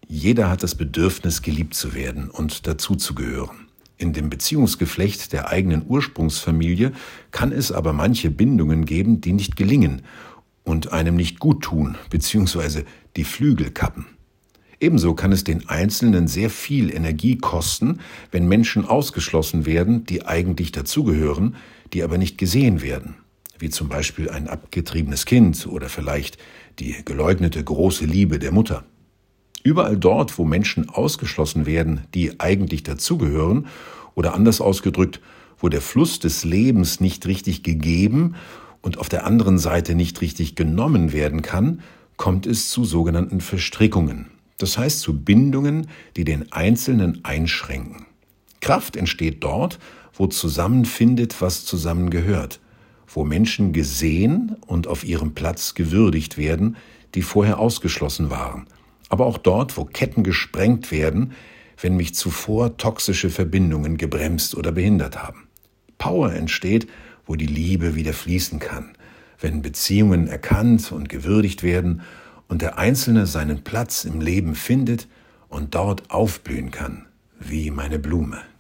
Jeder hat das Bedürfnis, geliebt zu werden und dazuzugehören. In dem Beziehungsgeflecht der eigenen Ursprungsfamilie kann es aber manche Bindungen geben, die nicht gelingen und einem nicht gut tun bzw. die Flügel kappen. Ebenso kann es den Einzelnen sehr viel Energie kosten, wenn Menschen ausgeschlossen werden, die eigentlich dazugehören, die aber nicht gesehen werden, wie zum Beispiel ein abgetriebenes Kind oder vielleicht die geleugnete große Liebe der Mutter. Überall dort, wo Menschen ausgeschlossen werden, die eigentlich dazugehören, oder anders ausgedrückt, wo der Fluss des Lebens nicht richtig gegeben und auf der anderen Seite nicht richtig genommen werden kann, kommt es zu sogenannten Verstrickungen. Das heißt zu Bindungen, die den Einzelnen einschränken. Kraft entsteht dort, wo zusammenfindet, was zusammengehört, wo Menschen gesehen und auf ihrem Platz gewürdigt werden, die vorher ausgeschlossen waren. Aber auch dort, wo Ketten gesprengt werden, wenn mich zuvor toxische Verbindungen gebremst oder behindert haben. Power entsteht, wo die Liebe wieder fließen kann, wenn Beziehungen erkannt und gewürdigt werden und der Einzelne seinen Platz im Leben findet und dort aufblühen kann, wie meine Blume.